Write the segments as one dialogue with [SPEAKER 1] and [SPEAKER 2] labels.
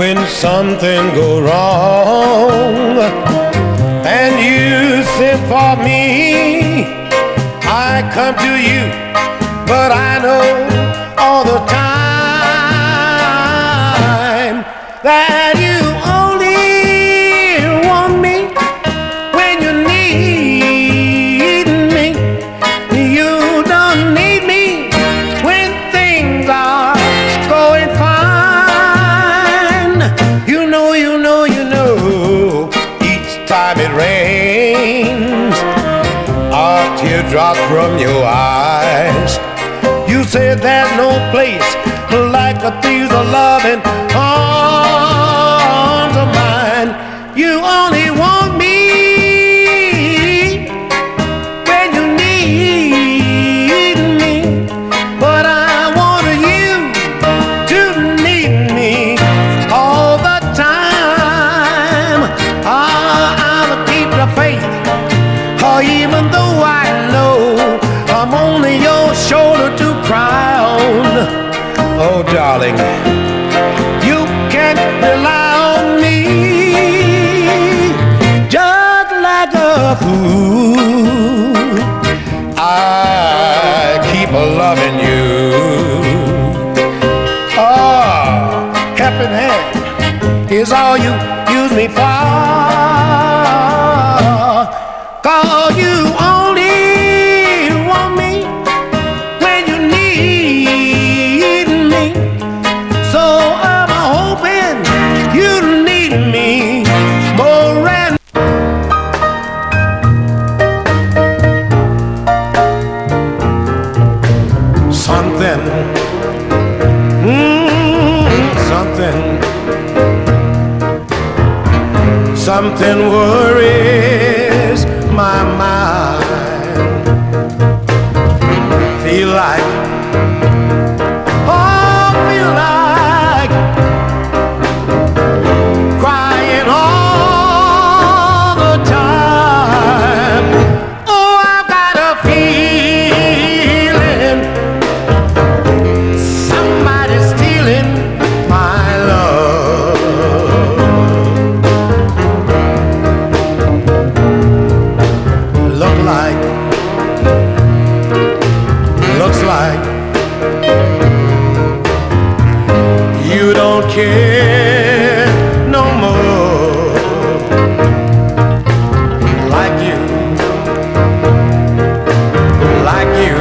[SPEAKER 1] when something go wrong and you send for me, I come to you, but I know all the time that you only want me when you need me. You don't need me when things are going fine. You know, each time it rains, a teardrop from your eyes. You said there's no place like a thieves of loving arms of mine. You only want me when you need me, but I want you to need me all the time. I'll keep the faith, even though I know I'm only your shoulder to cry on. Oh, darling, you can rely on me just like a fool. I keep loving you. Oh, helping hand is all you use me for. 'Cause you only want me when you need me. So I'm hoping you need me more and something, something worries my mind. Feel like crying all the time. Oh, I've got a feeling somebody's stealing my love. Looks like you don't care no more. Like you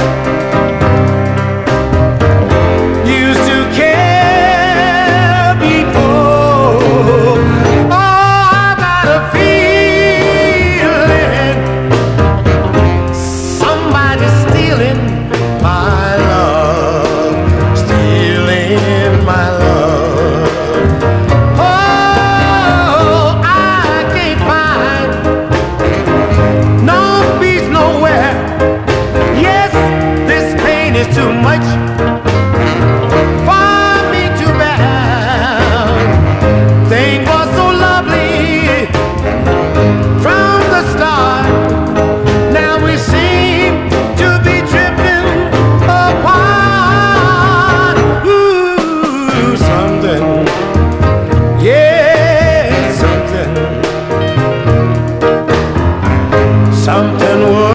[SPEAKER 1] used to care before. Oh, I got a feeling somebody's stealing my love, stealing my love. Oh, I can't find no peace nowhere. Yes, this pain is too much for me to bear. Things were so lovely from the start. Now we seem to be drifting apart. Ooh, something, yeah, something